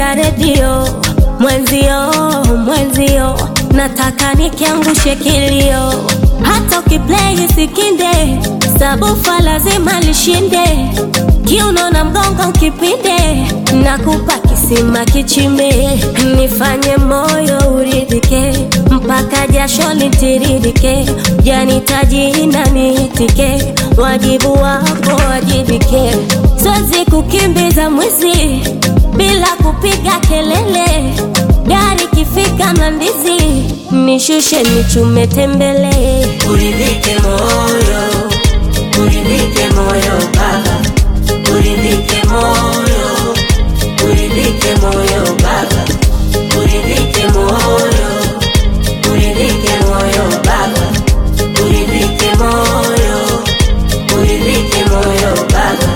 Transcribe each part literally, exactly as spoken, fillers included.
ya redio. Mwenzio, mwenzio, nataka nikiangushe kilio. Hata ukiplay isikinde, sabufa lazima lishinde. Kiuno na mgongo kipinde, nakupa kisima kichimbe. Nifanye moyo uridhike, mpaka jasho litiririke. Janitaji na niitike, wajibu wako wajibike. Siwezi kukimbiza mwizi bila kupiga kelele. Gari kifika Mlandizi, nishushe nichume tembele. Uridhike moyo, uridhike moyo baba. Uridhike moyo, uridhike moyo baba. Uridhike moyo, uridhike moyo baba. Uridhike moyo, uridhike moyo baba.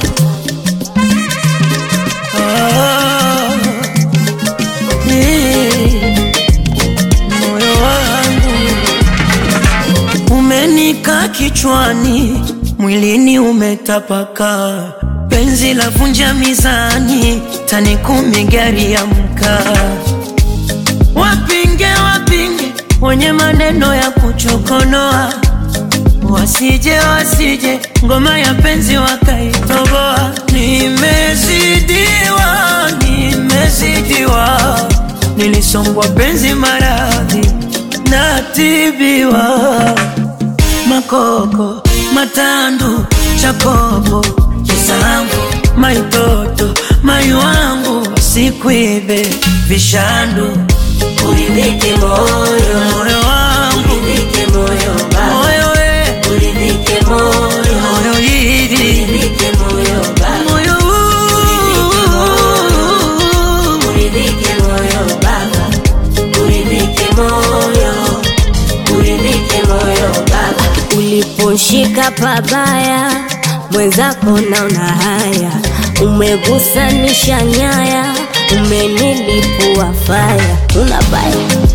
Ah, yeah. Moyo wangu umenika kichwani, mwilini umetapaka. Penzi la vunja mizani, tani kumi gari ya mkaa. Wapinge wapinge wenye maneno ya kuchokonoa, wasije wasije ngoma ya penzi wakaitoboa. Nimezidiwa, nimezidiwa, nilisongwa penzi maradhi natibiwa. Makoko, matandu, chakopo, kisambu, maitoto, mayu wangu, sikuibe vishandu. Uridhike moyo, moyo wangu, uridhike moyo baba. moyo we, Uridhike moyo, moyo hidi, uridhike moyo baba. moyo Uridhike moyo baba. Uridhike moyo, uridhike moyo baba. Uliposhika pabaya, mwenzako naona haya. Umegusanisha nyaya, umenilipua faya. Unabaya